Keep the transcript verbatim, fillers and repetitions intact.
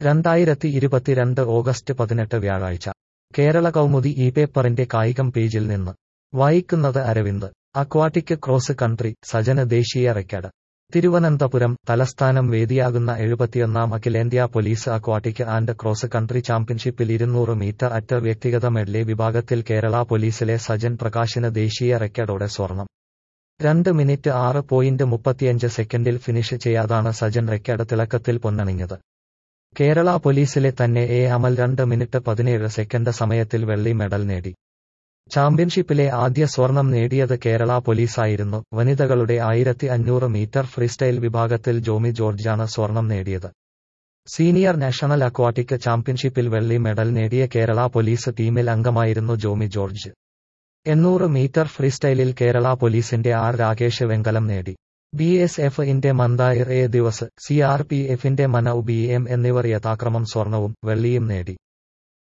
രണ്ടായിരത്തി ഇരുപത്തിരണ്ട് ഓഗസ്റ്റ് പതിനെട്ട് വ്യാഴാഴ്ച കേരള കൗമുദി ഈ പേപ്പറിന്റെ കായികം പേജിൽ നിന്ന് വായിക്കുന്നത് അരവിന്ദ്. അക്വാട്ടിക് ക്രോസ് കൺട്രി സജന് ദേശീയ റെക്കോർഡ്. തിരുവനന്തപുരം തലസ്ഥാനം വേദിയാകുന്ന എഴുപത്തിയൊന്നാം അഖിലേന്ത്യാ police aquatic and cross country ചാമ്പ്യൻഷിപ്പിൽ ഇരുന്നൂറ് മീറ്റർ അറ്റ് വ്യക്തിഗത മെഡ്ലേ വിഭാഗത്തിൽ കേരള പോലീസിലെ സജൻ പ്രകാശിന് ദേശീയ റെക്കോർഡോടെ സ്വർണം. രണ്ട് മിനിറ്റ് ആറ് പോയിന്റ് മുപ്പത്തിയഞ്ച് സെക്കൻഡിൽ ഫിനിഷ് ചെയ്യാതാണ് സജൻ റെക്കോർഡ് തിളക്കത്തിൽ പൊന്നണിഞ്ഞത്. കേരള പോലീസിലെ തന്നെ എ അമൽ രണ്ട് മിനിറ്റ് പതിനേഴ് സെക്കൻഡ് സമയത്തിൽ വെള്ളി മെഡൽ നേടി. ചാമ്പ്യൻഷിപ്പിലെ ആദ്യ സ്വർണം നേടിയത് കേരള പോലീസായിരുന്നു. വനിതകളുടെ ആയിരത്തി അഞ്ഞൂറ് മീറ്റർ ഫ്രീസ്റ്റൈൽ വിഭാഗത്തിൽ ജോമി ജോർജാണ് സ്വർണം നേടിയത്. സീനിയർ നാഷണൽ അക്വാട്ടിക് ചാമ്പ്യൻഷിപ്പിൽ വെള്ളി മെഡൽ നേടിയ കേരള പോലീസ് ടീമിൽ അംഗമായിരുന്നു ജോമി ജോർജ്. എണ്ണൂറ് മീറ്റർ ഫ്രീസ്റ്റൈലിൽ കേരള പോലീസിന്റെ ആർ രാകേഷ് വെങ്കലം നേടി. ബി എസ് എഫ് ഇന്റെ മന്ദായിർ എ ദിവസ്, സി ആർ പി എഫിന്റെ മനൌ ബി എം എന്നിവർ യഥാക്രമം സ്വർണവും വെള്ളിയും നേടി.